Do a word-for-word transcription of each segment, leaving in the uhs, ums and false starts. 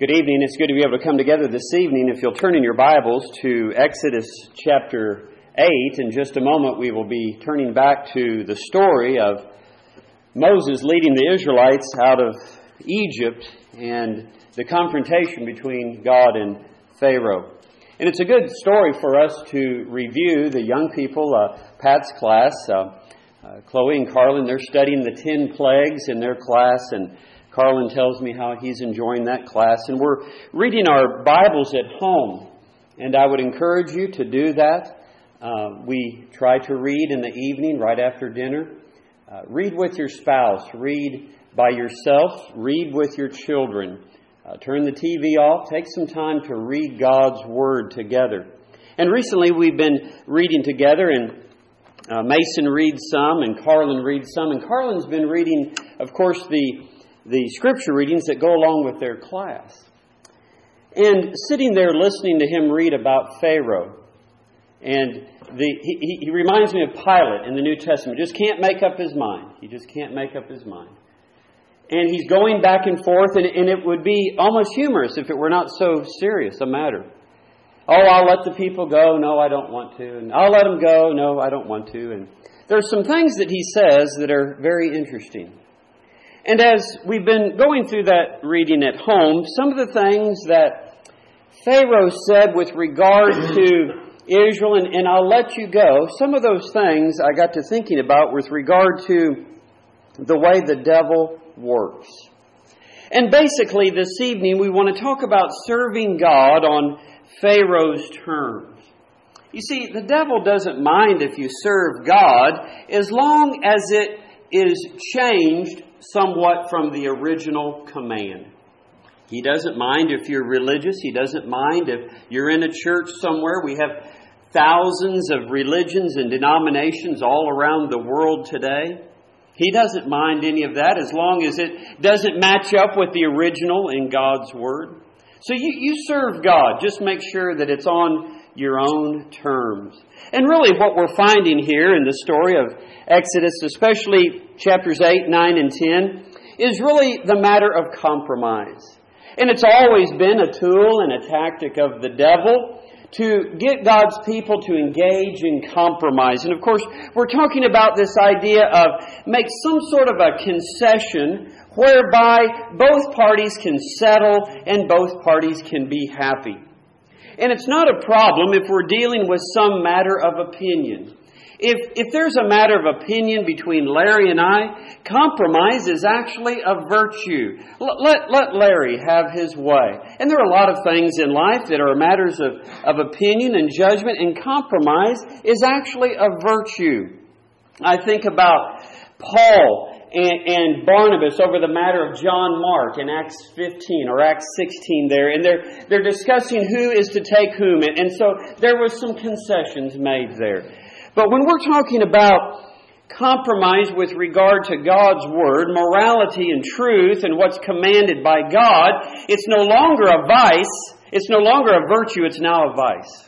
Good evening. It's good to be able to come together this evening. If you'll turn in your Bibles to Exodus chapter eight, in just a moment we will be turning back to the story of Moses leading the Israelites out of Egypt and the confrontation between God and Pharaoh. And it's a good story for us to review. The young people, uh, Pat's class, uh, uh, Chloe and Carlin, they're studying the ten plagues in their class, and Carlin tells me how he's enjoying that class. And we're reading our Bibles at home. And I would encourage you to do that. Uh, we try to read in the evening right after dinner. Uh, read with your spouse. Read by yourself. Read with your children. Uh, turn the T V off. Take some time to read God's Word together. And recently we've been reading together, and uh, Mason reads some and Carlin reads some. And Carlin's been reading, of course, the the scripture readings that go along with their class. And sitting there listening to him read about Pharaoh, and the he, he reminds me of Pilate in the New Testament. Just can't make up his mind. He just can't make up his mind. And he's going back and forth, and, and it would be almost humorous if it were not so serious a matter. Oh, I'll let the people go. No, I don't want to. And I'll let them go. No, I don't want to. And there's some things that he says that are very interesting. And as we've been going through that reading at home, some of the things that Pharaoh said with regard to Israel, and, and I'll let you go, some of those things I got to thinking about with regard to the way the devil works. And basically this evening we want to talk about serving God on Pharaoh's terms. You see, the devil doesn't mind if you serve God as long as it is changed somewhat from the original command. He doesn't mind if you're religious. He doesn't mind if you're in a church somewhere. We have thousands of religions and denominations all around the world today. He doesn't mind any of that as long as it doesn't match up with the original in God's Word. So you, you serve God. Just make sure that it's on your own terms. And really what we're finding here in the story of Exodus, especially chapters eight, nine, and ten, is really the matter of compromise. And it's always been a tool and a tactic of the devil to get God's people to engage in compromise. And of course, we're talking about this idea of make some sort of a concession whereby both parties can settle and both parties can be happy. And it's not a problem if we're dealing with some matter of opinion. If if there's a matter of opinion between Larry and I, compromise is actually a virtue. Let, let, let Larry have his way. And there are a lot of things in life that are matters of, of opinion and judgment, and compromise is actually a virtue. I think about Paul and, and Barnabas over the matter of John Mark in Acts fifteen or Acts sixteen there. And they're, they're discussing who is to take whom. And, and so there was some concessions made there. But when we're talking about compromise with regard to God's Word, morality and truth and what's commanded by God, it's no longer a vice. It's no longer a virtue. It's now a vice.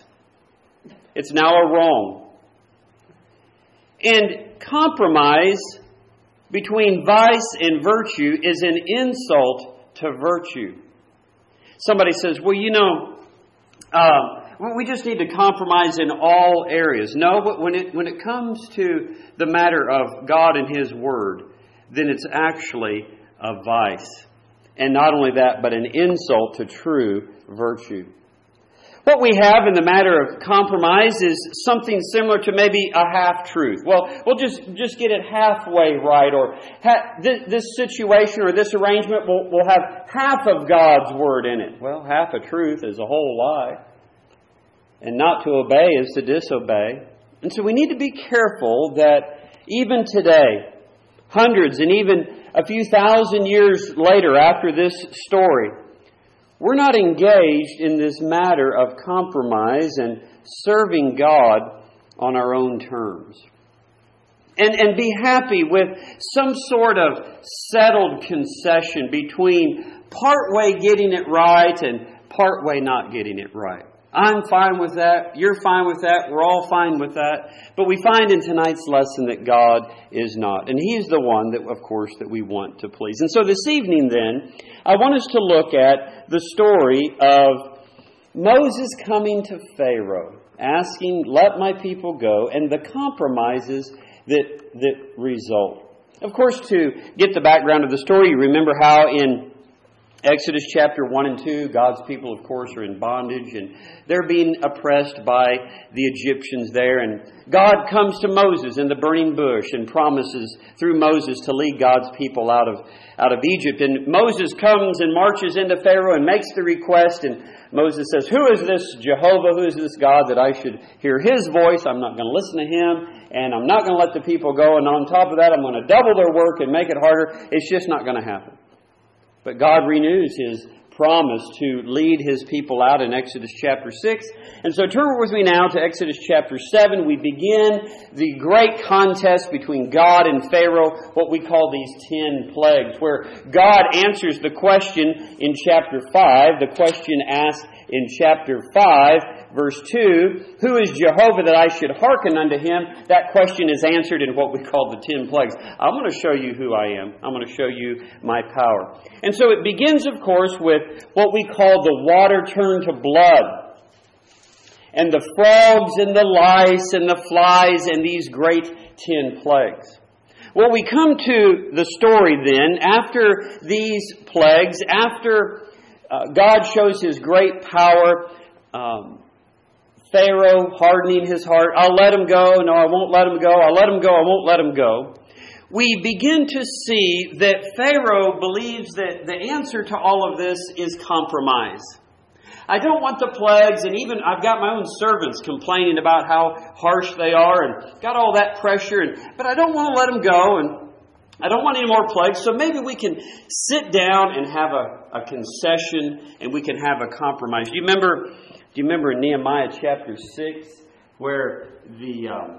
It's now a wrong. And compromise between vice and virtue is an insult to virtue. Somebody says, well, you know, uh, we just need to compromise in all areas. No, but when it when it comes to the matter of God and His Word, then it's actually a vice. And not only that, but an insult to true virtue. What we have in the matter of compromise is something similar to maybe a half-truth. Well, we'll just, just get it halfway right, or ha- this, this situation or this arrangement will, will have half of God's Word in it. Well, half a truth is a whole lie. And not to obey is to disobey. And so we need to be careful that even today, hundreds and even a few thousand years later after this story, we're not engaged in this matter of compromise and serving God on our own terms. And, and be happy with some sort of settled concession between partway getting it right and partway not getting it right. I'm fine with that. You're fine with that. We're all fine with that. But we find in tonight's lesson that God is not. And He is the one that, of course, that we want to please. And so this evening then, I want us to look at the story of Moses coming to Pharaoh, asking, let my people go, and the compromises that, that result. Of course, to get the background of the story, you remember how in Exodus chapter one and two, God's people, of course, are in bondage and they're being oppressed by the Egyptians there. And God comes to Moses in the burning bush and promises through Moses to lead God's people out of, out of Egypt. And Moses comes and marches into Pharaoh and makes the request. And Moses says, who is this Jehovah? Who is this God that I should hear His voice? I'm not going to listen to Him. And I'm not going to let the people go. And on top of that, I'm going to double their work and make it harder. It's just not going to happen. But God renews His promise to lead His people out in Exodus chapter six. And so turn with me now to Exodus chapter seven. We begin the great contest between God and Pharaoh, what we call these ten plagues, where God answers the question in chapter five, the question asked in chapter five, verse two, who is Jehovah that I should hearken unto Him? That question is answered in what we call the ten plagues. I'm going to show you who I am. I'm going to show you my power. And so it begins, of course, with what we call the water turned to blood, and the frogs and the lice and the flies and these great ten plagues. Well, we come to the story then, after these plagues, after uh, God shows His great power, um, Pharaoh hardening his heart, I'll let him go, no, I won't let him go, I'll let him go, I won't let him go. We begin to see that Pharaoh believes that the answer to all of this is compromise. I don't want the plagues, and even I've got my own servants complaining about how harsh they are and got all that pressure, and, but I don't want to let them go, and I don't want any more plagues, so maybe we can sit down and have a, a concession and we can have a compromise. Do you remember, do you remember in Nehemiah chapter six where the... Um,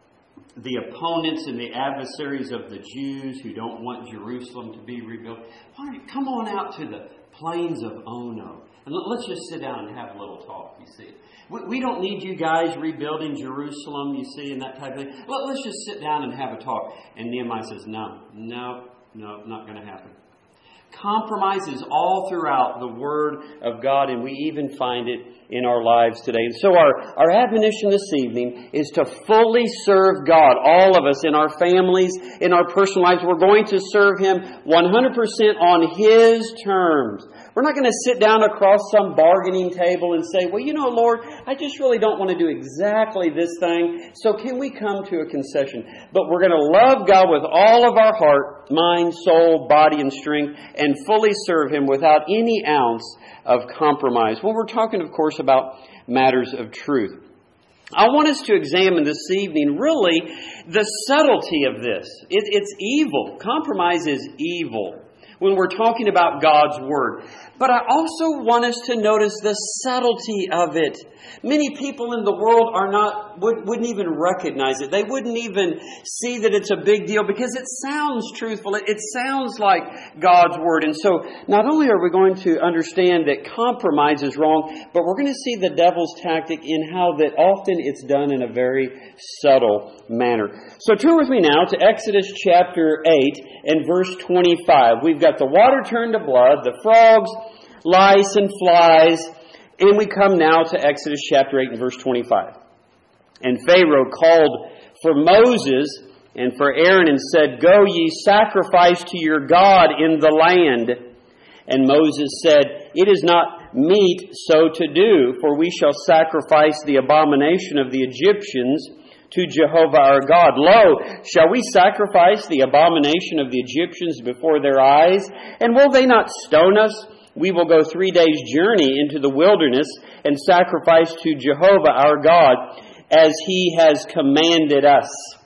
The opponents and the adversaries of the Jews who don't want Jerusalem to be rebuilt, why don't you come on out to the plains of Ono and let's just sit down and have a little talk, you see. We don't need you guys rebuilding Jerusalem, you see, and that type of thing. Let's just sit down and have a talk. And Nehemiah says, no, no, no, not going to happen. Compromise is all throughout the Word of God, and we even find it in our lives today. And so our, our admonition this evening is to fully serve God. All of us in our families, in our personal lives, we're going to serve Him one hundred percent on His terms. We're not going to sit down across some bargaining table and say, well, you know, Lord, I just really don't want to do exactly this thing, so can we come to a concession? But we're going to love God with all of our heart, mind, soul, body, and strength, and fully serve Him without any ounce of compromise. Well, we're talking, of course, about matters of truth. I want us to examine this evening, really, the subtlety of this. It, it's evil. Compromise is evil when we're talking about God's Word. But I also want us to notice the subtlety of it. Many people in the world are not would, wouldn't even recognize it. They wouldn't even see that it's a big deal because it sounds truthful. It, it sounds like God's Word. And so not only are we going to understand that compromise is wrong, but we're going to see the devil's tactic in how that often it's done in a very subtle manner. So turn with me now to Exodus chapter eight and verse twenty-five. We've got the water turned to blood, the frogs, lice, and flies. And we come now to Exodus chapter eight and verse twenty-five. And Pharaoh called for Moses and for Aaron and said, go ye sacrifice to your God in the land. And Moses said, it is not meet so to do, for we shall sacrifice the abomination of the Egyptians to Jehovah our God. Lo, shall we sacrifice the abomination of the Egyptians before their eyes? And will they not stone us? We will go three days' journey into the wilderness and sacrifice to Jehovah our God as He has commanded us.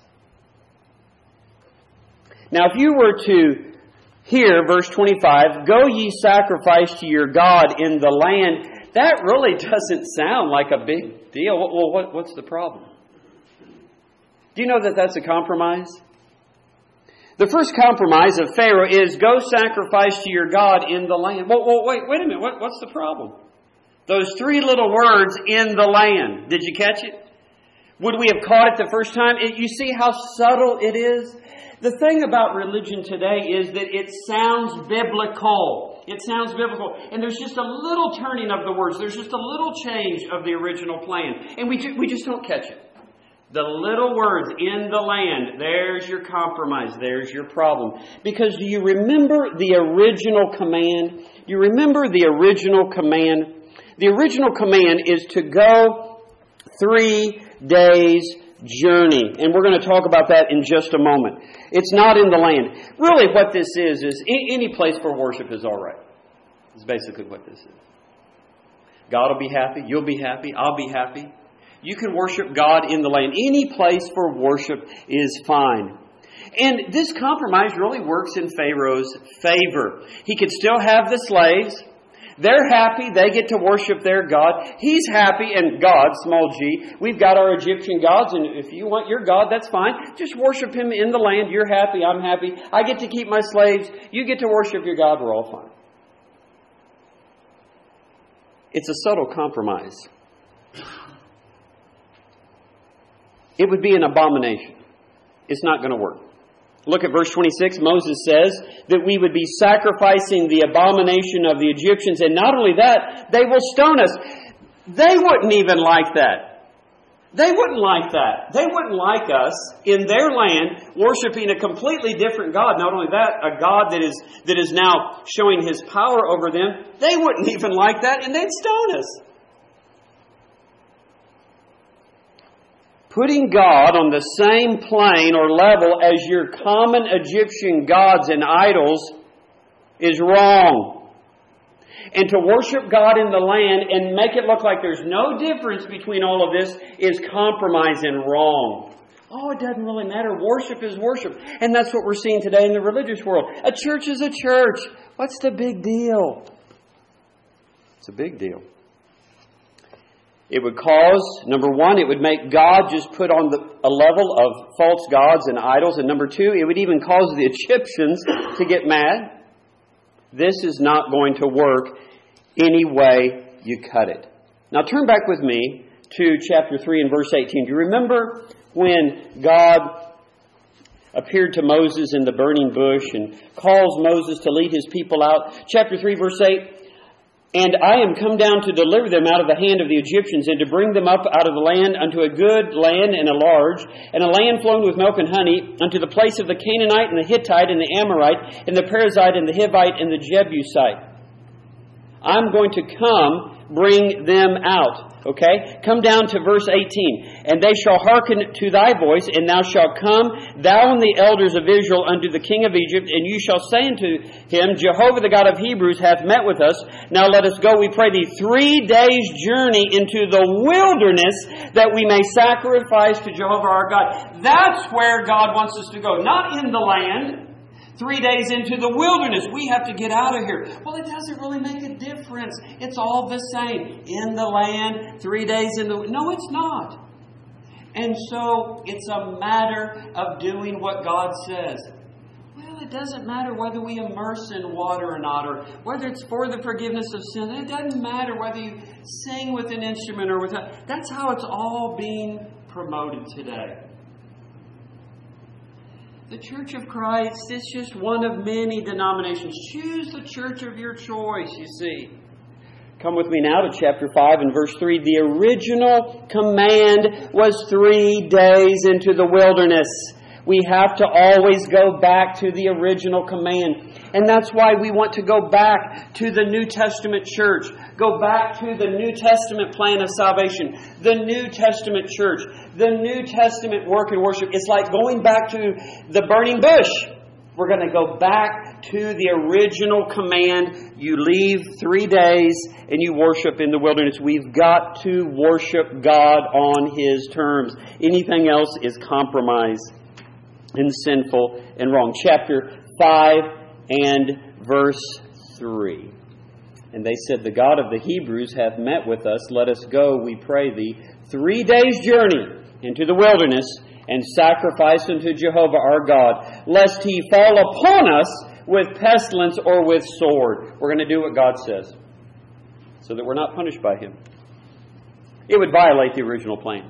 Now, if you were to hear verse twenty-five, go ye sacrifice to your God in the land, that really doesn't sound like a big deal. Well, what, what's the problem? Do you know that that's a compromise? The first compromise of Pharaoh is go sacrifice to your God in the land. Well, well wait, wait a minute. What, what's the problem? Those three little words, in the land. Did you catch it? Would we have caught it the first time? It, you see how subtle it is? The thing about religion today is that it sounds biblical. It sounds biblical. And there's just a little turning of the words. There's just a little change of the original plan. And we, ju- we just don't catch it. The little words, in the land, there's your compromise. There's your problem. Because do you remember the original command? You remember the original command? The original command is to go three days journey. And we're going to talk about that in just a moment. It's not in the land. Really what this is, is any place for worship is all right. It's basically what this is. God will be happy. You'll be happy. I'll be happy. You can worship God in the land. Any place for worship is fine. And this compromise really works in Pharaoh's favor. He could still have the slaves. They're happy. They get to worship their God. He's happy. And God, small g, we've got our Egyptian gods. And if you want your God, that's fine. Just worship Him in the land. You're happy. I'm happy. I get to keep my slaves. You get to worship your God. We're all fine. It's a subtle compromise. It would be an abomination. It's not going to work. Look at verse twenty-six. Moses says that we would be sacrificing the abomination of the Egyptians. And not only that, they will stone us. They wouldn't even like that. They wouldn't like that. They wouldn't like us in their land worshiping a completely different God. Not only that, a God that is, that is now showing His power over them. They wouldn't even like that, and they'd stone us. Putting God on the same plane or level as your common Egyptian gods and idols is wrong. And to worship God in the land and make it look like there's no difference between all of this is compromise and wrong. Oh, it doesn't really matter. Worship is worship. And that's what we're seeing today in the religious world. A church is a church. What's the big deal? It's a big deal. It would cause, number one, it would make God just put on the, a level of false gods and idols. And number two, it would even cause the Egyptians to get mad. This is not going to work any way you cut it. Now turn back with me to chapter three and verse eighteen. Do you remember when God appeared to Moses in the burning bush and calls Moses to lead His people out? Chapter three, verse eight. And I am come down to deliver them out of the hand of the Egyptians, and to bring them up out of the land unto a good land and a large, and a land flowing with milk and honey, unto the place of the Canaanite and the Hittite and the Amorite and the Perizzite and the Hivite and the Jebusite. I'm going to come bring them out. Okay? Come down to verse eighteen. And they shall hearken to thy voice, and thou shalt come, thou and the elders of Israel, unto the king of Egypt, and you shall say unto him, Jehovah the God of Hebrews hath met with us. Now let us go, we pray thee, three days' journey into the wilderness, that we may sacrifice to Jehovah our God. That's where God wants us to go. Not in the land. Three days into the wilderness. We have to get out of here. Well, it doesn't really make a difference. It's all the same. In the land, three days in the... No, it's not. And so, it's a matter of doing what God says. Well, it doesn't matter whether we immerse in water or not, or whether it's for the forgiveness of sin. It doesn't matter whether you sing with an instrument or without. That's how it's all being promoted today. The Church of Christ is just one of many denominations. Choose the church of your choice, you see. Come with me now to chapter five and verse three. The original command was three days into the wilderness. We have to always go back to the original command. And that's why we want to go back to the New Testament church. Go back to the New Testament plan of salvation. The New Testament church. The New Testament work and worship. It's like going back to the burning bush. We're going to go back to the original command. You leave three days and you worship in the wilderness. We've got to worship God on His terms. Anything else is compromise and sinful and wrong. Chapter five and verse three. And they said, The God of the Hebrews hath met with us. Let us go, we pray thee, three days' journey into the wilderness, and sacrifice unto Jehovah our God, lest He fall upon us with pestilence or with sword. We're going to do what God says. so that we're not punished by Him. It would violate the original plan.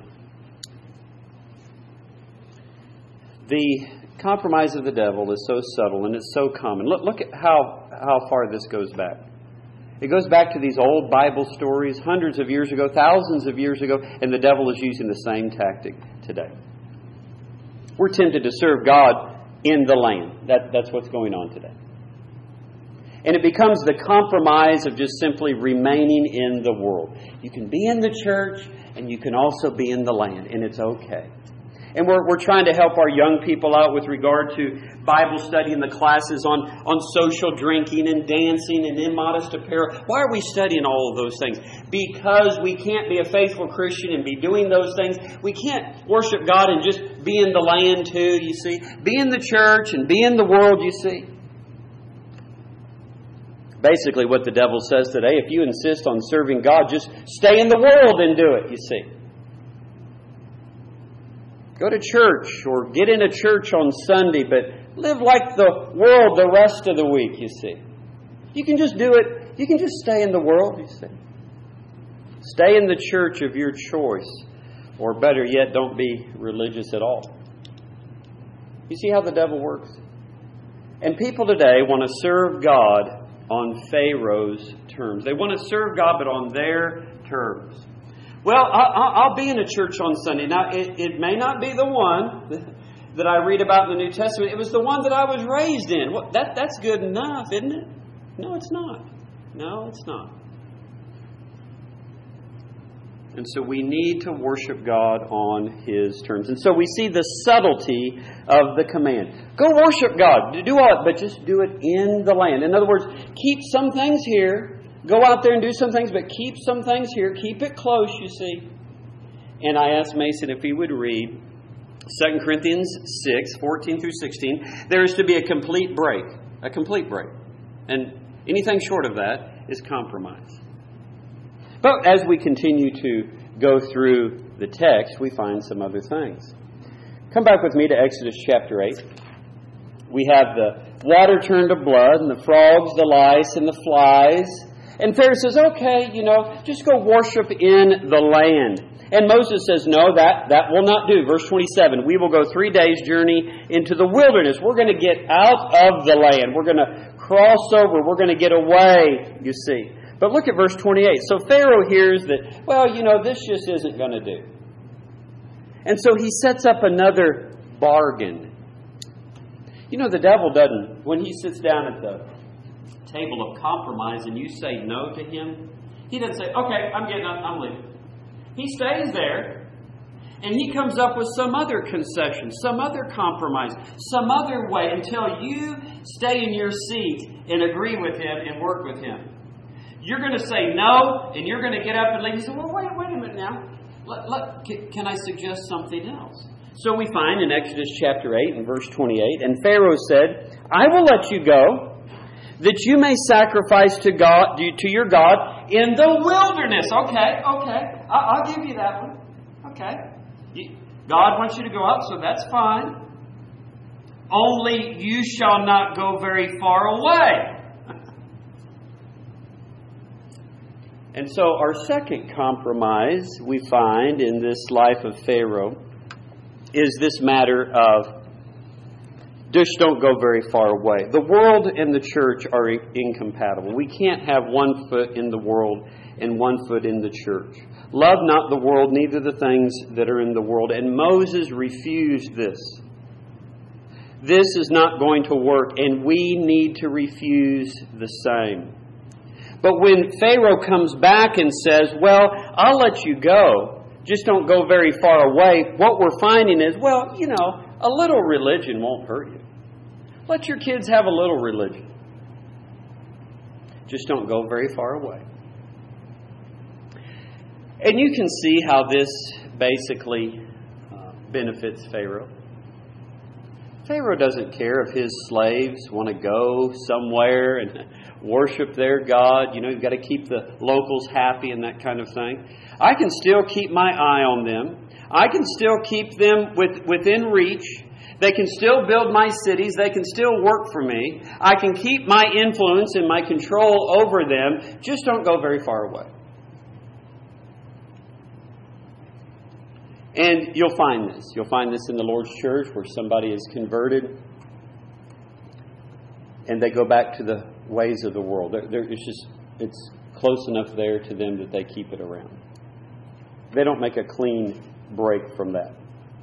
The compromise of the devil is so subtle and it's so common. Look, look at how, how far this goes back. It goes back to these old Bible stories hundreds of years ago, thousands of years ago, and the devil is using the same tactic today. We're tempted to serve God in the land. That, that's what's going on today. And it becomes the compromise of just simply remaining in the world. You can be in the church and you can also be in the land, and it's okay. And we're, we're trying to help our young people out with regard to Bible study in the classes on, on social drinking and dancing and immodest apparel. Why are we studying all of those things? Because we can't be a faithful Christian and be doing those things. We can't worship God and just be in the land too, you see. Be in the church and be in the world, you see. Basically what the devil says today, if you insist on serving God, just stay in the world and do it, you see. Go to church or get in a church on Sunday, but live like the world the rest of the week, you see. You can just do it. You can just stay in the world, you see. Stay in the church of your choice. Or better yet, don't be religious at all. You see how the devil works? And people today want to serve God on Pharaoh's terms. They want to serve God, but on their terms. Well, I'll be in a church on Sunday. Now, it, it may not be the one that I read about in the New Testament. It was the one that I was raised in. Well, that, that's good enough, isn't it? No, it's not. No, it's not. And so we need to worship God on His terms. And so we see the subtlety of the command. Go worship God. Do all it, but just do it in the land. In other words, keep some things here. Go out there and do some things, but keep some things here. Keep it close, you see. And I asked Mason if he would read Second Corinthians six, fourteen through sixteen. There is to be a complete break. A complete break. And anything short of that is compromise. But as we continue to go through the text, we find some other things. Come back with me to Exodus chapter eight. We have the water turned to blood, and the frogs, the lice, and the flies. And Pharaoh says, okay, you know, just go worship in the land. And Moses says, no, that, that will not do. Verse twenty-seven, we will go three days' journey into the wilderness. We're going to get out of the land. We're going to cross over. We're going to get away, you see. But look at verse twenty-eight. So Pharaoh hears that, well, you know, this just isn't going to do. And so he sets up another bargain. You know, the devil doesn't, when he sits down at the table of compromise and you say no to him, he doesn't say, okay, I'm getting up, I'm leaving. He stays there and he comes up with some other concession, some other compromise, some other way until you stay in your seat and agree with him and work with him. You're going to say no and you're going to get up and leave. He says, well, wait, wait a minute now. Let, let, can, can I suggest something else? So we find in Exodus chapter eight and verse twenty-eight, and Pharaoh said, I will let you go, that you may sacrifice to God, to your God in the wilderness. Okay, okay. I'll give you that one. Okay. God wants you to go up, so that's fine. Only you shall not go very far away. And so our second compromise we find in this life of Pharaoh is this matter of just don't go very far away. The world and the church are incompatible. We can't have one foot in the world and one foot in the church. Love not the world, neither the things that are in the world. And Moses refused this. This is not going to work, and we need to refuse the same. But when Pharaoh comes back and says, well, I'll let you go, just don't go very far away, what we're finding is, well, you know, a little religion won't hurt you. Let your kids have a little religion. Just don't go very far away. And you can see how this basically uh, benefits Pharaoh. Pharaoh doesn't care if his slaves want to go somewhere and worship their God. You know, you've got to keep the locals happy and that kind of thing. I can still keep my eye on them. I can still keep them with, within reach. They can still build my cities. They can still work for me. I can keep my influence and my control over them. Just don't go very far away. And you'll find this. You'll find this in the Lord's church where somebody is converted and they go back to the ways of the world. They're, they're, it's just, it's close enough there to them that they keep it around. They don't make a clean break from that.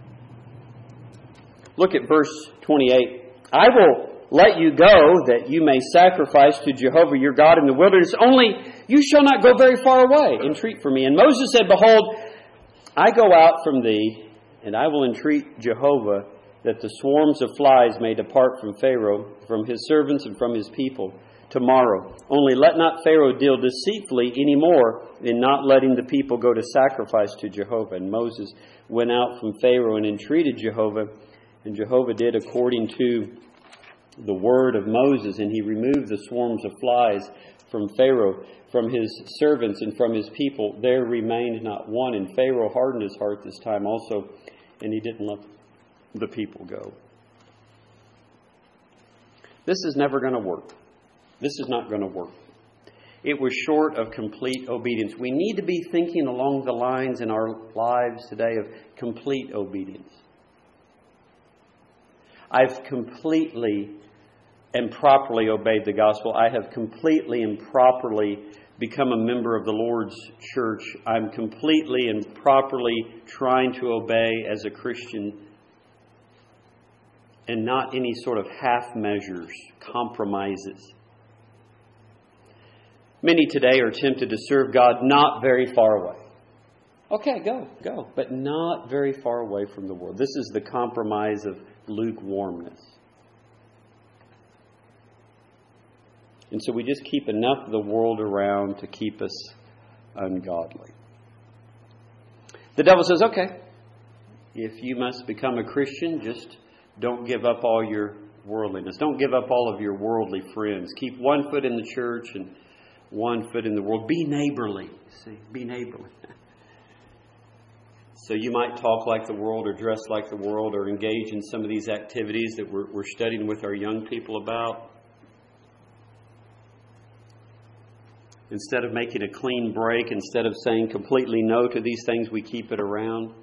Look at verse twenty-eight. I will let you go that you may sacrifice to Jehovah your God in the wilderness. Only you shall not go very far away. Entreat for me. And Moses said, Behold, I go out from thee, and I will entreat Jehovah that the swarms of flies may depart from Pharaoh, from his servants, and from his people tomorrow. Only let not Pharaoh deal deceitfully any more in not letting the people go to sacrifice to Jehovah. And Moses went out from Pharaoh and entreated Jehovah, and Jehovah did according to the word of Moses, and he removed the swarms of flies from Pharaoh, from his servants, and from his people. There remained not one. And Pharaoh hardened his heart this time also, and he didn't let the people go. This is never going to work. This is not going to work. It was short of complete obedience. We need to be thinking along the lines in our lives today of complete obedience. I've completely and properly obeyed the gospel. I have completely and properly become a member of the Lord's church. I'm completely and properly trying to obey as a Christian, and not any sort of half measures, compromises. Many today are tempted to serve God not very far away. Okay, go, go, but not very far away from the world. This is the compromise of lukewarmness. And so we just keep enough of the world around to keep us ungodly. The devil says, okay, if you must become a Christian, just don't give up all your worldliness. Don't give up all of your worldly friends. Keep one foot in the church and one foot in the world. Be neighborly. See, be neighborly. So you might talk like the world or dress like the world or engage in some of these activities that we're, we're studying with our young people about. Instead of making a clean break, instead of saying completely no to these things, we keep it around.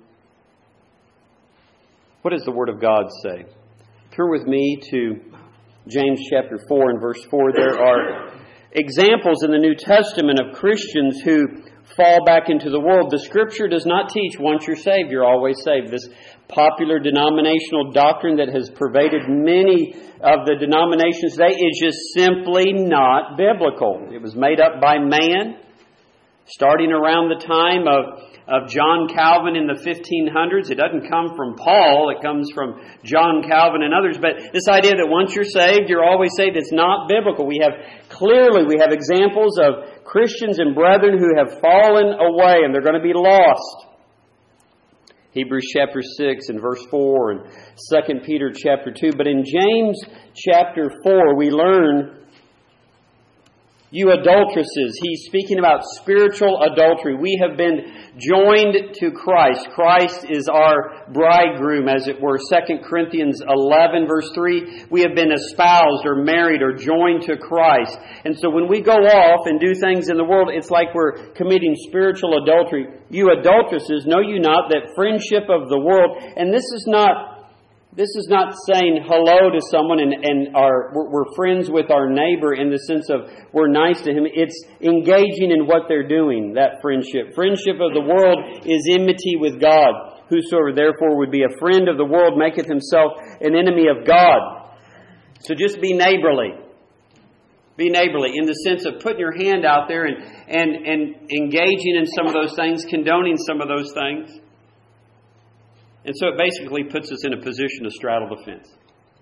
What does the Word of God say? Turn with me to James chapter four and verse four. There are examples in the New Testament of Christians who fall back into the world. The Scripture does not teach once you're saved, you're always saved. This popular denominational doctrine that has pervaded many of the denominations today is just simply not biblical. It was made up by man, starting around the time of, of John Calvin in the fifteen hundreds. It doesn't come from Paul, it comes from John Calvin and others. But this idea that once you're saved, you're always saved, it's not biblical. We have clearly, we have examples of Christians and brethren who have fallen away and they're going to be lost. Hebrews chapter six and verse four and Second Peter chapter two. But in James chapter four we learn, you adulteresses, he's speaking about spiritual adultery. We have been joined to Christ. Christ is our bridegroom, as it were. Second Corinthians eleven, verse three, we have been espoused or married or joined to Christ. And so when we go off and do things in the world, it's like we're committing spiritual adultery. You adulteresses, know you not that friendship of the world, and this is not This is not saying hello to someone and, and our, we're friends with our neighbor in the sense of we're nice to him. It's engaging in what they're doing, that friendship. Friendship of the world is enmity with God. Whosoever therefore would be a friend of the world maketh himself an enemy of God. So just be neighborly. Be neighborly in the sense of putting your hand out there and, and, and engaging in some of those things, condoning some of those things. And so it basically puts us in a position to straddle the fence.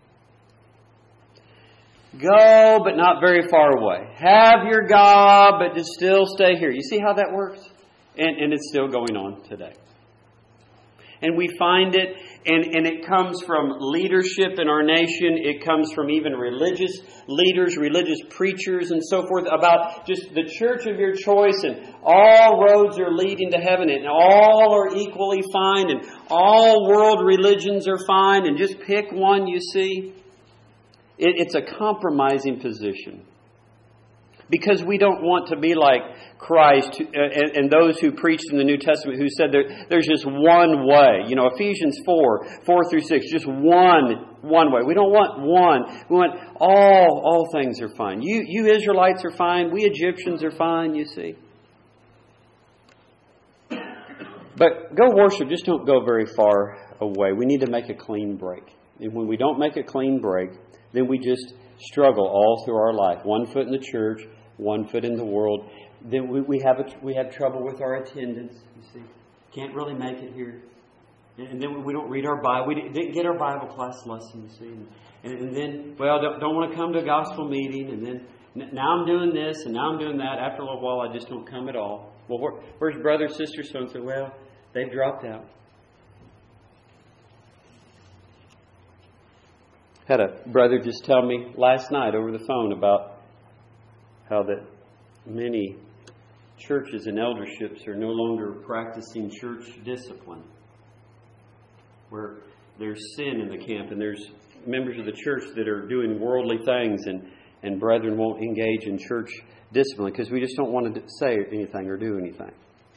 Go, but not very far away. Have your God, but just still stay here. You see how that works? And, and it's still going on today. And we find it, and, and it comes from leadership in our nation. It comes from even religious leaders, religious preachers, and so forth, about just the church of your choice, and all roads are leading to heaven, and all are equally fine, and all world religions are fine, and just pick one, you see. It, it's a compromising position. Because we don't want to be like Christ uh, and, and those who preached in the New Testament who said there, there's just one way. You know, Ephesians four, four through six, just one, one way. We don't want one. We want all, all things are fine. You, you Israelites are fine. We Egyptians are fine, you see. But go worship, just don't go very far away. We need to make a clean break. And when we don't make a clean break, then we just struggle all through our life. One foot in the church, one foot in the world. Then we, we have a, we have trouble with our attendance. You see, can't really make it here, and then we don't read our Bible. We didn't get our Bible class lesson. You see, and, and then well, don't, don't want to come to a gospel meeting, and then now I'm doing this and now I'm doing that. After a little while, I just don't come at all. Well, where, where's brother, sister, so and so? Well, they've dropped out. Had a brother just tell me last night over the phone about how that many churches and elderships are no longer practicing church discipline, where there's sin in the camp and there's members of the church that are doing worldly things, and, and brethren won't engage in church discipline because we just don't want to say anything or do anything.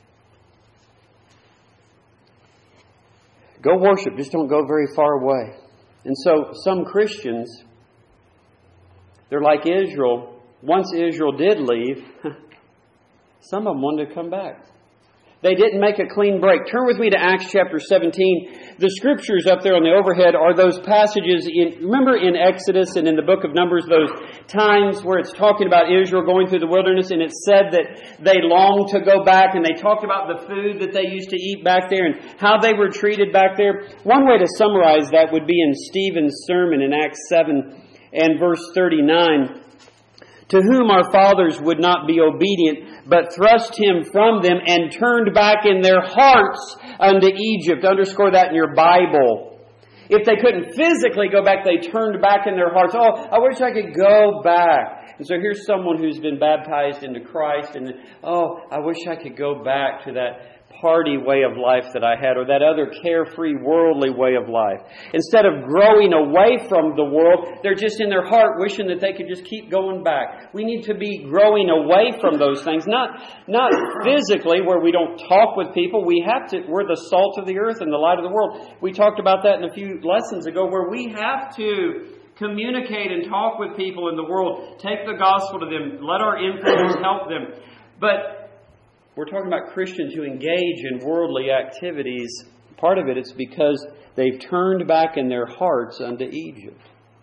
Go worship, just don't go very far away. And so some Christians, they're like Israel. Once Israel did leave, some of them wanted to come back. They didn't make a clean break. Turn with me to Acts chapter seventeen. The scriptures up there on the overhead are those passages. In, remember in Exodus and in the book of Numbers, those times where it's talking about Israel going through the wilderness, and it said that they longed to go back, and they talked about the food that they used to eat back there and how they were treated back there. One way to summarize that would be in Stephen's sermon in Acts seven and verse thirty-nine. To whom our fathers would not be obedient, but thrust him from them and turned back in their hearts unto Egypt. Underscore that in your Bible. If they couldn't physically go back, they turned back in their hearts. Oh, I wish I could go back. And so here's someone who's been baptized into Christ, and oh, I wish I could go back to that party way of life that I had, or that other carefree worldly way of life. Instead of growing away from the world, they're just in their heart wishing that they could just keep going back. We need to be growing away from those things, not not physically where we don't talk with people. We have to. We're the salt of the earth and the light of the world. We talked about that in a few lessons ago, where we have to communicate and talk with people in the world, take the gospel to them, let our influence help them. But we're talking about Christians who engage in worldly activities. Part of it is because they've turned back in their hearts unto Egypt.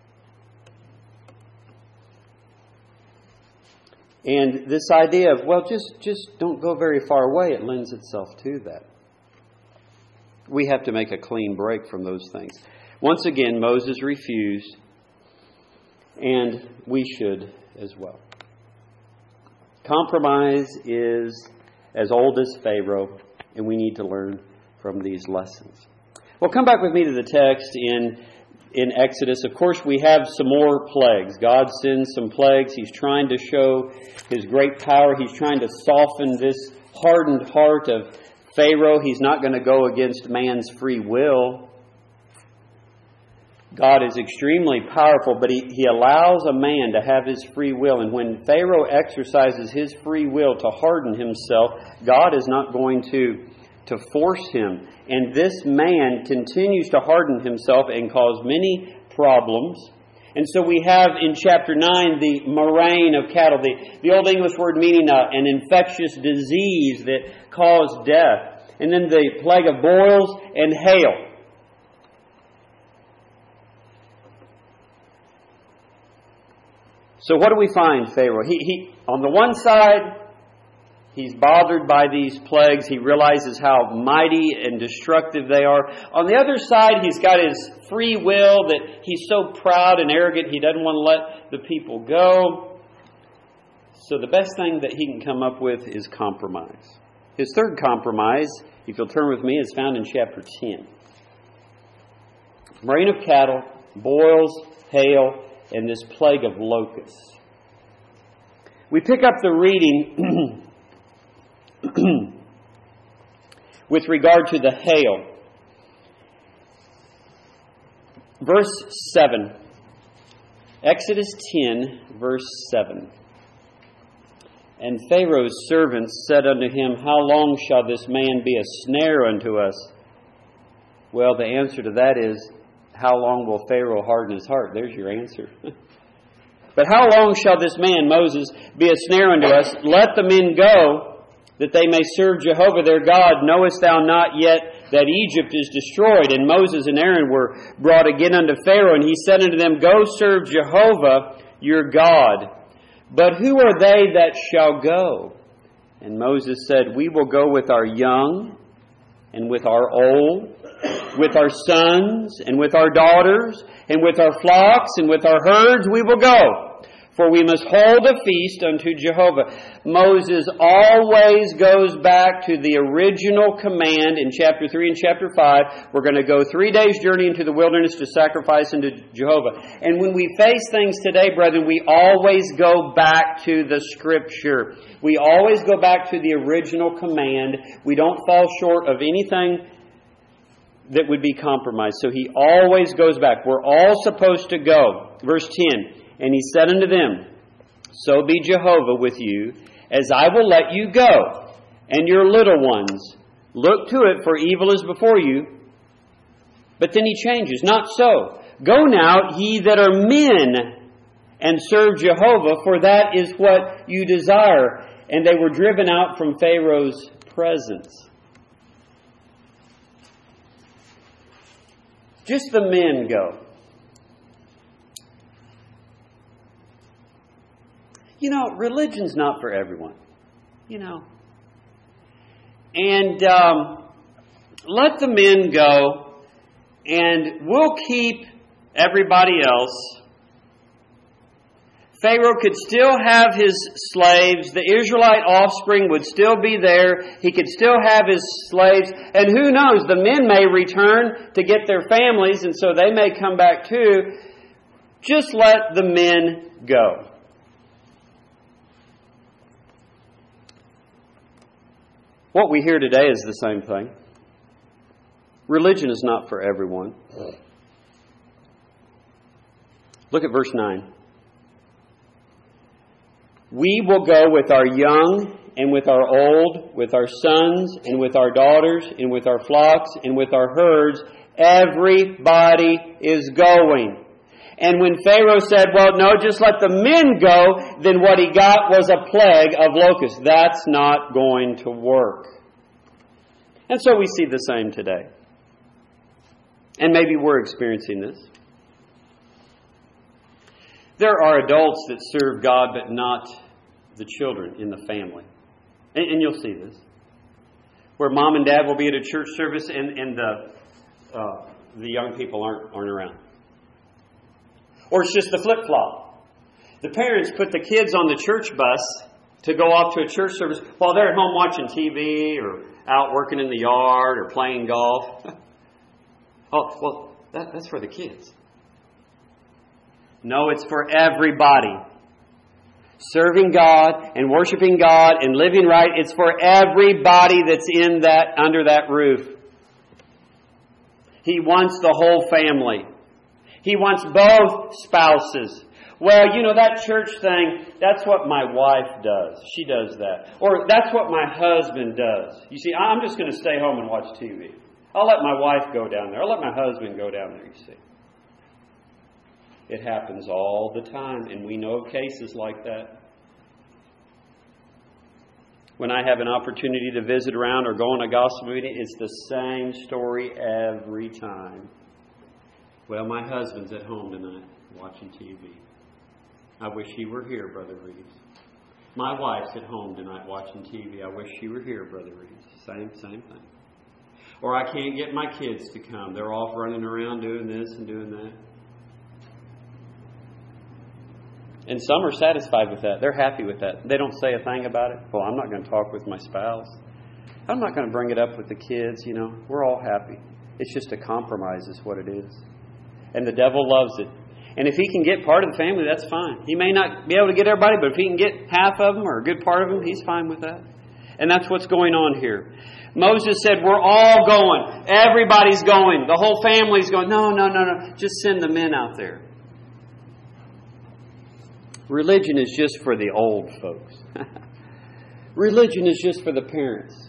And this idea of, well, just, just don't go very far away, it lends itself to that. We have to make a clean break from those things. Once again, Moses refused, and we should as well. Compromise is as old as Pharaoh, and we need to learn from these lessons. Well, come back with me to the text in, in Exodus. Of course, we have some more plagues. God sends some plagues. He's trying to show His great power. He's trying to soften this hardened heart of Pharaoh. He's not going to go against man's free will. God is extremely powerful, but he, he allows a man to have his free will. And when Pharaoh exercises his free will to harden himself, God is not going to, to force him. And this man continues to harden himself and cause many problems. And so we have in chapter nine the murrain of cattle, the, the Old English word meaning uh, an infectious disease that caused death. And then the plague of boils and hail. So what do we find, Pharaoh? He, he, on the one side, he's bothered by these plagues. He realizes how mighty and destructive they are. On the other side, he's got his free will that he's so proud and arrogant he doesn't want to let the people go. So the best thing that he can come up with is compromise. His third compromise, if you'll turn with me, is found in chapter ten. Rain of cattle, boils, hail, and this plague of locusts. We pick up the reading with regard to the hail. Verse seven. Exodus ten, verse seven. And Pharaoh's servants said unto him, How long shall this man be a snare unto us? Well, the answer to that is, how long will Pharaoh harden his heart? There's your answer. But how long shall this man, Moses, be a snare unto us? Let the men go, that they may serve Jehovah their God. Knowest thou not yet that Egypt is destroyed? And Moses and Aaron were brought again unto Pharaoh, and he said unto them, Go serve Jehovah your God. But who are they that shall go? And Moses said, We will go with our young, and with our old, with our sons, and with our daughters, and with our flocks, and with our herds we will go. For we must hold a feast unto Jehovah. Moses always goes back to the original command in chapter three and chapter five. We're going to go three days' journey into the wilderness to sacrifice unto Jehovah. And when we face things today, brethren, we always go back to the Scripture. We always go back to the original command. We don't fall short of anything that would be compromised. So he always goes back. We're all supposed to go. Verse ten. And he said unto them, So be Jehovah with you, as I will let you go, and your little ones. Look to it, for evil is before you. But then he changes. Not so. Go now, ye that are men, and serve Jehovah, for that is what you desire. And they were driven out from Pharaoh's presence. Just the men go. You know, religion's not for everyone. You know. And um, let the men go, and we'll keep everybody else. Pharaoh could still have his slaves. The Israelite offspring would still be there. He could still have his slaves. And who knows, the men may return to get their families, and so they may come back too. Just let the men go. What we hear today is the same thing. Religion is not for everyone. Look at verse nine. We will go with our young and with our old, with our sons and with our daughters and with our flocks and with our herds. Everybody is going. And when Pharaoh said, well, no, just let the men go, then what he got was a plague of locusts. That's not going to work. And so we see the same today. And maybe we're experiencing this. There are adults that serve God, but not the children in the family. And, and you'll see this. Where mom and dad will be at a church service and, and the, uh, the young people aren't, aren't around. Or it's just the flip-flop. The parents put the kids on the church bus to go off to a church service while they're at home watching T V or out working in the yard or playing golf. Oh, well, that, that's for the kids. No, it's for everybody. Serving God and worshiping God and living right, it's for everybody that's in that under that roof. He wants the whole family. He wants both spouses. Well, you know, that church thing, that's what my wife does. She does that. Or that's what my husband does. You see, I'm just going to stay home and watch T V. I'll let my wife go down there. I'll let my husband go down there, you see. It happens all the time, and we know of cases like that. When I have an opportunity to visit around or go on a gospel meeting, it's the same story every time. Well, my husband's at home tonight watching T V. I wish he were here, Brother Reeves. My wife's at home tonight watching T V. I wish she were here, Brother Reeves. Same, same thing. Or I can't get my kids to come. They're off running around doing this and doing that. And some are satisfied with that. They're happy with that. They don't say a thing about it. Well, I'm not going to talk with my spouse. I'm not going to bring it up with the kids, you know. We're all happy. It's just a compromise is what it is. And the devil loves it. And if he can get part of the family, that's fine. He may not be able to get everybody, but if he can get half of them or a good part of them, he's fine with that. And that's what's going on here. Moses said, we're all going. Everybody's going. The whole family's going. No, no, no, no. Just send the men out there. Religion is just for the old folks. Religion is just for the parents.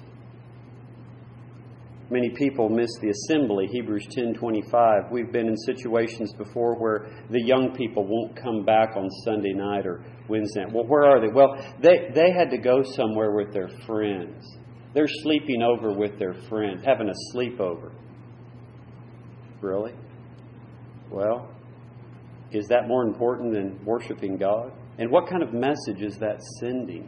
Many people miss the assembly, Hebrews ten twenty-five. We've been in situations before where the young people won't come back on Sunday night or Wednesday night. Well, where are they? Well, they, they had to go somewhere with their friends. They're sleeping over with their friends, having a sleepover. Really? Well, is that more important than worshiping God? And what kind of message is that sending?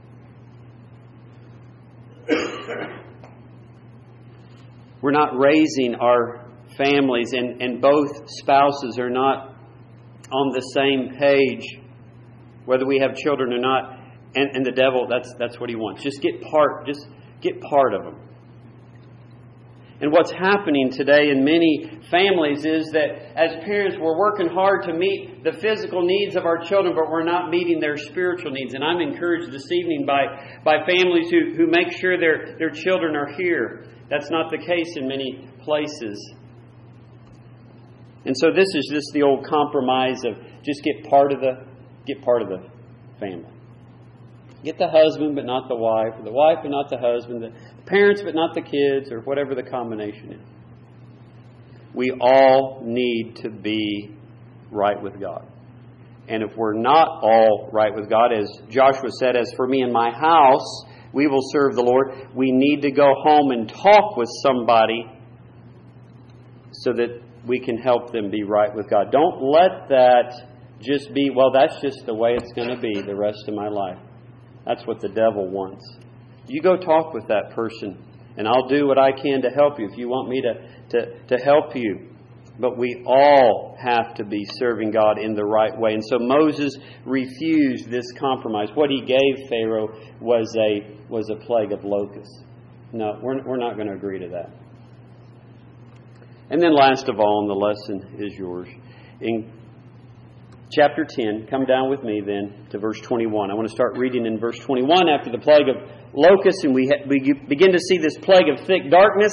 We're not raising our families, and, and both spouses are not on the same page, whether we have children or not. And, and the devil, that's that's what he wants. Just get part, just get part of them. And what's happening today in many families is that as parents, we're working hard to meet the physical needs of our children, but we're not meeting their spiritual needs. And I'm encouraged this evening by, by families who, who make sure their, their children are here. That's not the case in many places. And so this is just the old compromise of just get part of the get part of the family. Get the husband but not the wife, or the wife but not the husband, the parents but not the kids, or whatever the combination is. We all need to be right with God. And if we're not all right with God, as Joshua said, as for me and my house, we will serve the Lord. We need to go home and talk with somebody so that we can help them be right with God. Don't let that just be, well, that's just the way it's going to be the rest of my life. That's what the devil wants. You go talk with that person, and I'll do what I can to help you if you want me to, to, to help you. But we all have to be serving God in the right way. And so Moses refused this compromise. What he gave Pharaoh was a was a plague of locusts. No, we're, we're not going to agree to that. And then last of all, and the lesson is yours. In chapter ten, come down with me then to verse twenty-one. I want to start reading in verse twenty-one after the plague of locusts, and we, ha- we begin to see this plague of thick darkness.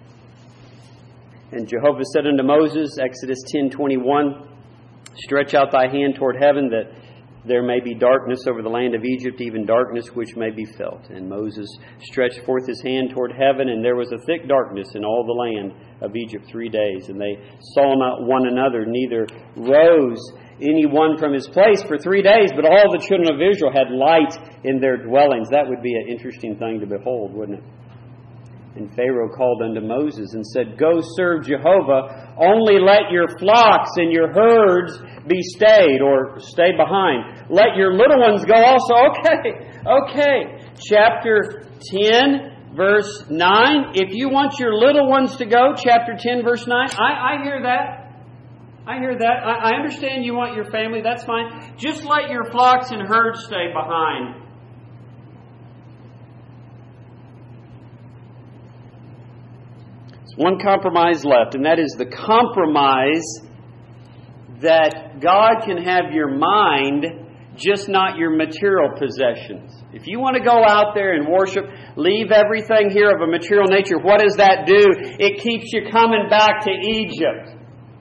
And Jehovah said unto Moses, Exodus ten twenty-one, stretch out thy hand toward heaven, that there may be darkness over the land of Egypt, even darkness which may be felt. And Moses stretched forth his hand toward heaven, and there was a thick darkness in all the land of Egypt three days. And they saw not one another, neither rose any one from his place for three days, but all the children of Israel had light in their dwellings. That would be an interesting thing to behold, wouldn't it? And Pharaoh called unto Moses and said, go serve Jehovah, only let your flocks and your herds be stayed, or stay behind. Let your little ones go also. Okay, okay. Chapter ten, verse nine. If you want your little ones to go, chapter ten, verse nine. I, I hear that. I hear that. I, I understand you want your family. That's fine. Just let your flocks and herds stay behind. One compromise left, and that is the compromise that God can have your mind, just not your material possessions. If you want to go out there and worship, leave everything here of a material nature. What does that do? It keeps you coming back to Egypt.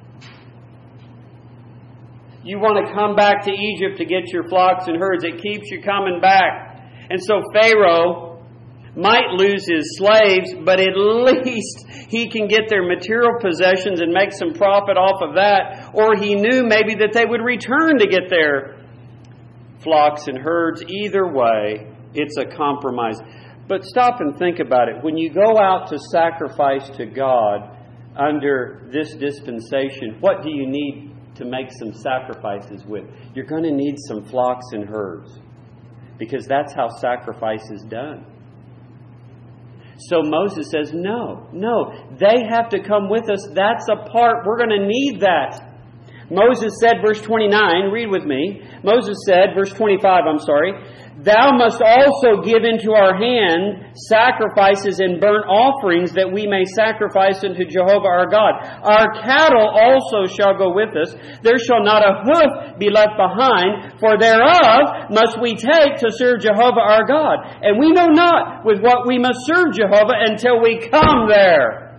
You want to come back to Egypt to get your flocks and herds. It keeps you coming back. And so Pharaoh might lose his slaves, but at least he can get their material possessions and make some profit off of that. Or he knew maybe that they would return to get their flocks and herds. Either way, it's a compromise. But stop and think about it. When you go out to sacrifice to God under this dispensation, what do you need to make some sacrifices with? You're going to need some flocks and herds, because that's how sacrifice is done. So Moses says, no, no, they have to come with us. That's a part. We're going to need that. Moses said, verse twenty-nine, read with me. Moses said, verse twenty-five, I'm sorry, Thou must also give into our hand sacrifices and burnt offerings, that we may sacrifice unto Jehovah our God. Our cattle also shall go with us. There shall not a hoof be left behind, for thereof must we take to serve Jehovah our God. And we know not with what we must serve Jehovah until we come there.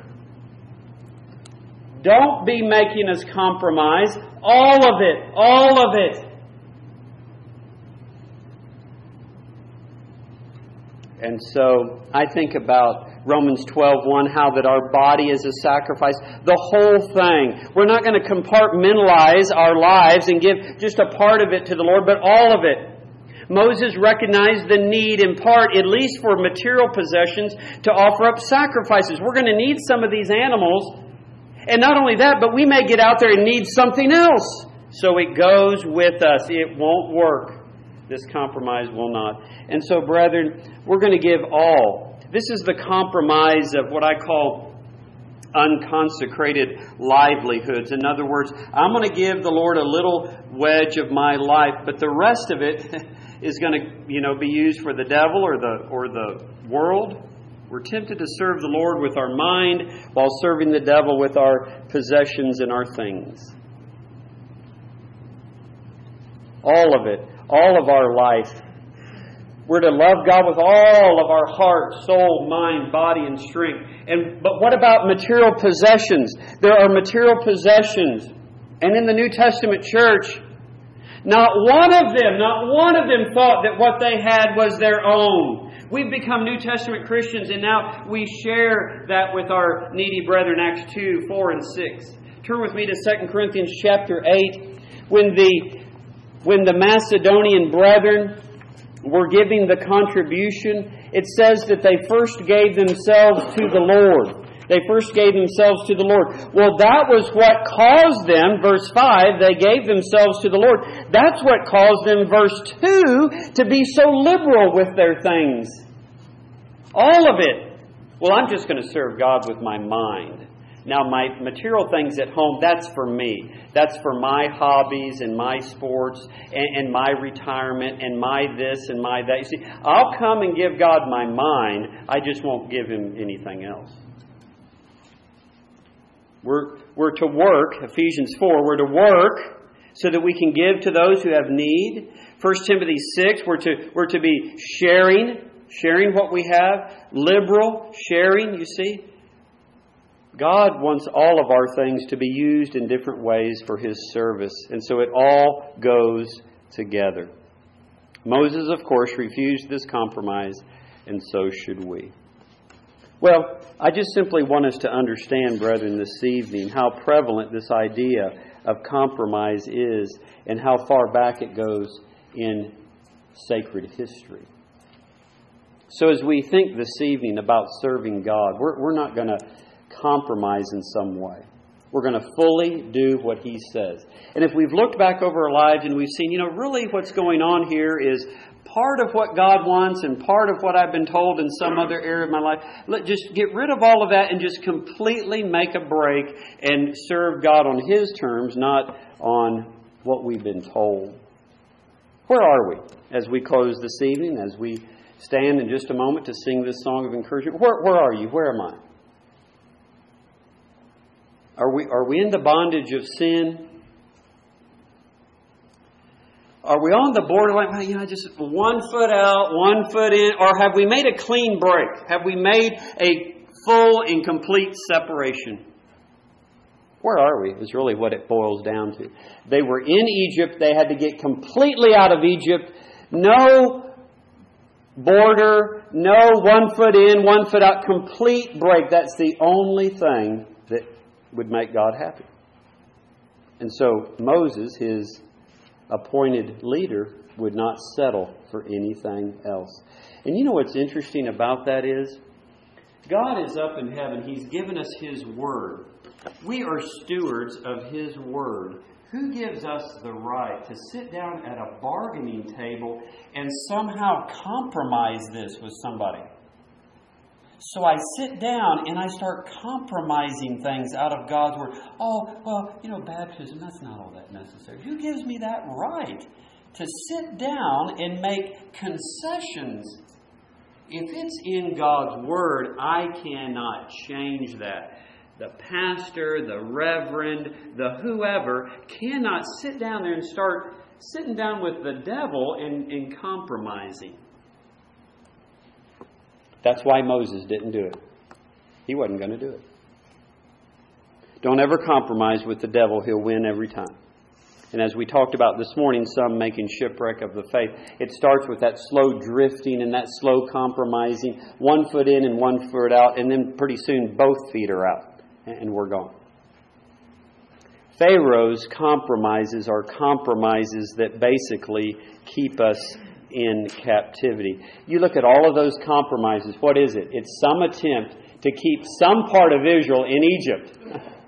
Don't be making us compromise. All of it. All of it. And so I think about Romans twelve one, how that our body is a sacrifice. The whole thing. We're not going to compartmentalize our lives and give just a part of it to the Lord, but all of it. Moses recognized the need, in part, at least for material possessions, to offer up sacrifices. We're going to need some of these animals. And not only that, but we may get out there and need something else. So it goes with us. It won't work. This compromise will not. And so, brethren, we're going to give all. This is the compromise of what I call unconsecrated livelihoods. In other words, I'm going to give the Lord a little wedge of my life, but the rest of it is going to, you know, be used for the devil or the or the world. We're tempted to serve the Lord with our mind while serving the devil with our possessions and our things. All of it. All of our life. We're to love God with all of our heart, soul, mind, body, and strength. And but what about material possessions? There are material possessions. And in the New Testament church, not one of them, not one of them thought that what they had was their own. We've become New Testament Christians, and now we share that with our needy brethren, Acts two, four, and six. Turn with me to Second Corinthians chapter eight. When the When the Macedonian brethren were giving the contribution, it says that they first gave themselves to the Lord. They first gave themselves to the Lord. Well, that was what caused them, verse five, they gave themselves to the Lord. That's what caused them, verse two, to be so liberal with their things. All of it. Well, I'm just going to serve God with my mind. Now, my material things at home, that's for me. That's for my hobbies and my sports and, and my retirement and my this and my that. You see, I'll come and give God my mind. I just won't give Him anything else. We're, we're to work, Ephesians four, we're to work so that we can give to those who have need. First Timothy six, we're to, we're to be sharing, sharing what we have. Liberal, sharing, you see. God wants all of our things to be used in different ways for His service. And so it all goes together. Moses, of course, refused this compromise, and so should we. Well, I just simply want us to understand, brethren, this evening how prevalent this idea of compromise is and how far back it goes in sacred history. So as we think this evening about serving God, we're, we're not going to compromise in some way. We're going to fully do what He says. And if we've looked back over our lives and we've seen, you know, really what's going on here is part of what God wants and part of what I've been told in some other area of my life, let just get rid of all of that and just completely make a break and serve God on His terms, not on what we've been told. Where are we as we close this evening, as we stand in just a moment to sing this song of encouragement? Where, where are you? Where am I? Are we are we in the bondage of sin? Are we on the borderline? Well, you know, just one foot out, one foot in, or have we made a clean break? Have we made a full and complete separation? Where are we? Is really what it boils down to. They were in Egypt. They had to get completely out of Egypt. No border, no one foot in, one foot out, complete break. That's the only thing that would make God happy. And so Moses, his appointed leader, would not settle for anything else. And you know what's interesting about that is, God is up in heaven. He's given us His Word. We are stewards of His Word. Who gives us the right to sit down at a bargaining table and somehow compromise this with somebody? So I sit down and I start compromising things out of God's Word. Oh, well, you know, baptism, that's not all that necessary. Who gives me that right to sit down and make concessions? If it's in God's Word, I cannot change that. The pastor, the reverend, the whoever cannot sit down there and start sitting down with the devil and, and compromising. That's why Moses didn't do it. He wasn't going to do it. Don't ever compromise with the devil. He'll win every time. And as we talked about this morning, some making shipwreck of the faith. It starts with that slow drifting and that slow compromising. One foot in and one foot out. And then pretty soon both feet are out. And we're gone. Pharaoh's compromises are compromises that basically keep us in captivity. You look at all of those compromises. What is it? It's some attempt to keep some part of Israel in Egypt.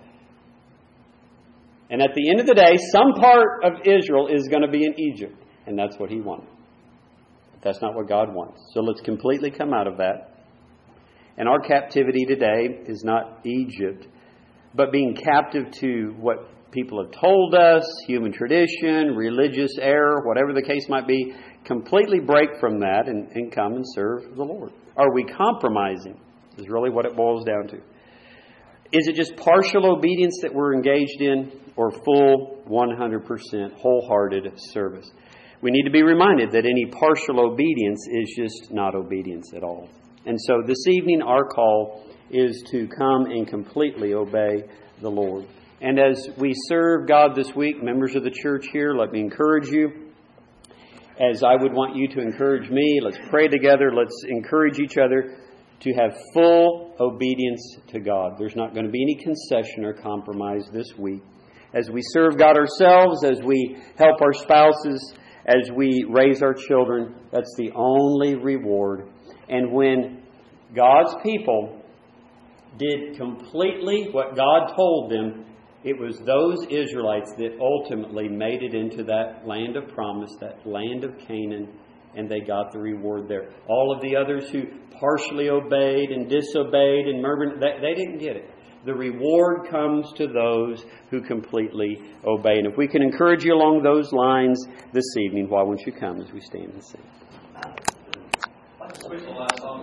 And at the end of the day, some part of Israel is going to be in Egypt. And that's what he wanted. But that's not what God wants. So let's completely come out of that. And our captivity today is not Egypt, but being captive to what people have told us, human tradition, religious error, whatever the case might be. Completely break from that and, and come and serve the Lord. Are we compromising? Is really what it boils down to. Is it just partial obedience that we're engaged in, or full one hundred percent wholehearted service? We need to be reminded that any partial obedience is just not obedience at all. And so this evening our call is to come and completely obey the Lord. And as we serve God this week, members of the church here, let me encourage you. As I would want you to encourage me, let's pray together. Let's encourage each other to have full obedience to God. There's not going to be any concession or compromise this week. As we serve God ourselves, as we help our spouses, as we raise our children, that's the only reward. And when God's people did completely what God told them, it was those Israelites that ultimately made it into that land of promise, that land of Canaan, and they got the reward there. All of the others who partially obeyed and disobeyed and murmured, they, they didn't get it. The reward comes to those who completely obey. And if we can encourage you along those lines this evening, why won't you come as we stand and sing? Let's switch the last song.